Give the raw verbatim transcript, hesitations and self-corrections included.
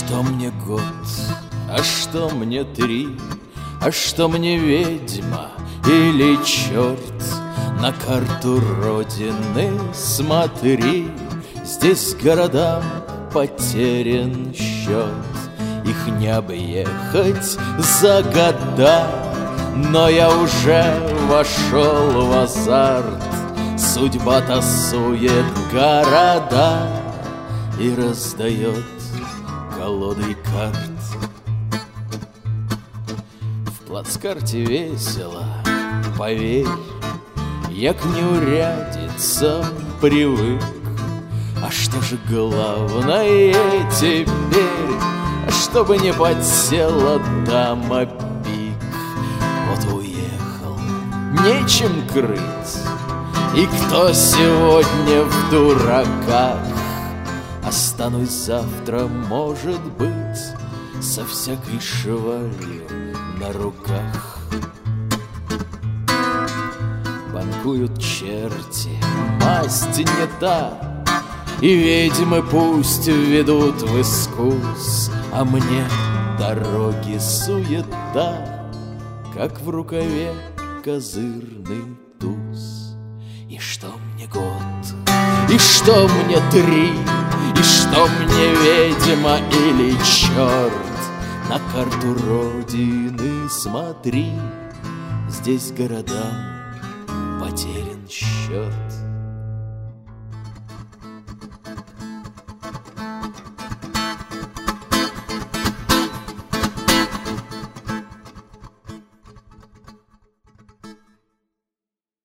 что мне год, а что мне три, а что мне ведьма или черт? На карту Родины смотри, здесь городам потерян счет. Их не объехать за года, но я уже вошел в азарт. Судьба тасует города и раздает колоды карт. В плацкарте весело, поверь, я к неурядицам привык. А что же главное теперь? Чтобы не подсела дама пик. Вот уехал, нечем крыть. И кто сегодня в дураках? Останусь завтра, может быть, со всякой швалью на руках. Банкуют черти, масть не та, и ведьмы пусть ведут в искус, а мне дороги суета, как в рукаве козырный туз. И что мне год, и что мне три, и что мне ведьма или черт? На карту Родины смотри, здесь городам потерян счет.